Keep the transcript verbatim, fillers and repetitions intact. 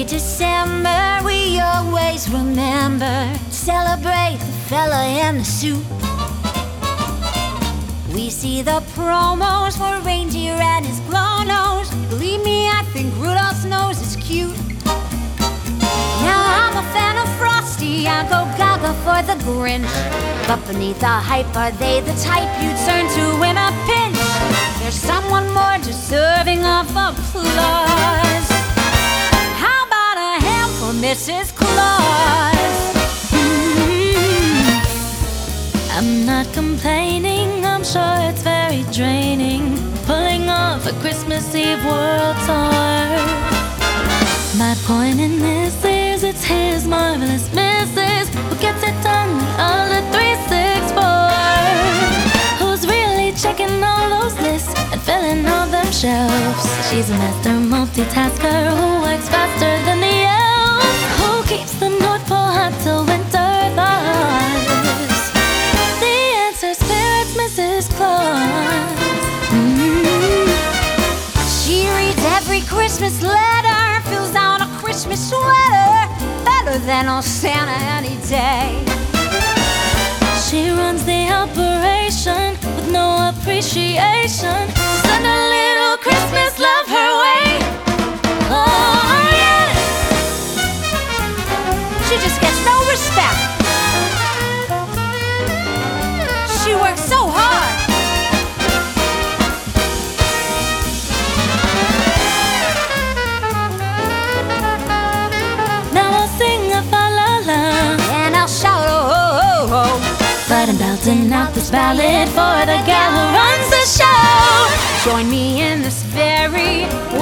Every December we always remember, celebrate the fella in the suit. We see the promos for reindeer and his glow nose. Believe me, I think Rudolph's nose is cute. Now I'm a fan of Frosty, I go gaga for the Grinch. But beneath the hype, are they the type you'd turn to in a pinch? There's someone more deserving of applause. How about a hand for Missus Claus? Mm-hmm. I'm not complaining, I'm sure it's very draining, pulling off a Christmas Eve world tour. My point in this is it's his marvelous missus who gets it done the other three six four, who's really checking all those lists and filling all them shelves. She's a master multitasker who works faster than the elves, who keeps the North Pole hot till winter thaws. The answer's clear, it's Missus Claus. Mm-hmm. She reads every Christmas letter, fills out a Christmas sweater, better than old Santa any day. She runs the operation with no appreciation. Send a little Christmas love her way. Oh yeah. She just gets no respect. She works so hard. Now I'll sing a fa la la, And I'll shout oh ho ho. but I'm belting out this ballad for the gal who runs the show. Join me in this very